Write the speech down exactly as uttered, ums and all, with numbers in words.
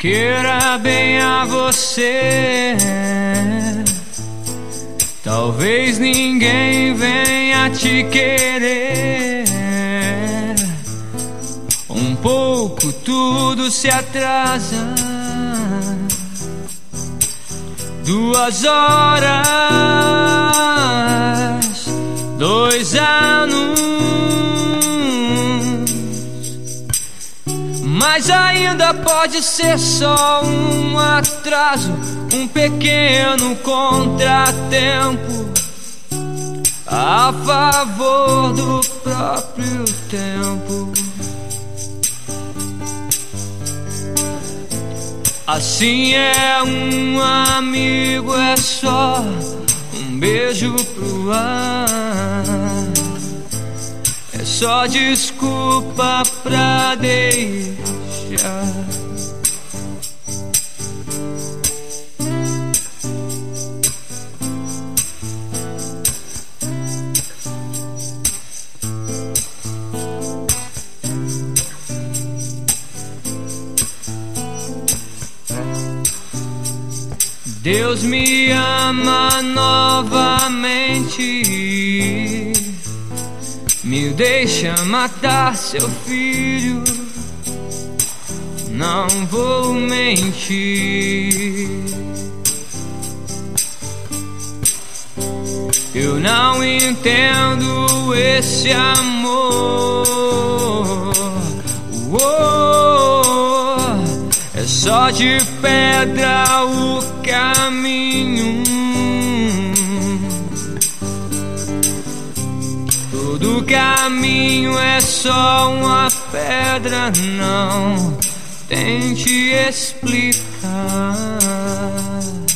queira bem a você. Talvez ninguém venha te querer. Um pouco tudo se atrasa. Duas horas, dois anos, mas ainda pode ser só um atraso, um pequeno contratempo a favor do próprio tempo. Assim é um amigo, é só um beijo pro ar. É só desculpa pra deixar. Deus me ama novamente, me deixa matar seu filho, não vou mentir. Eu não entendo esse amor. Uou, é só de pedra o caminho. Todo caminho é só uma pedra, não tente explicar.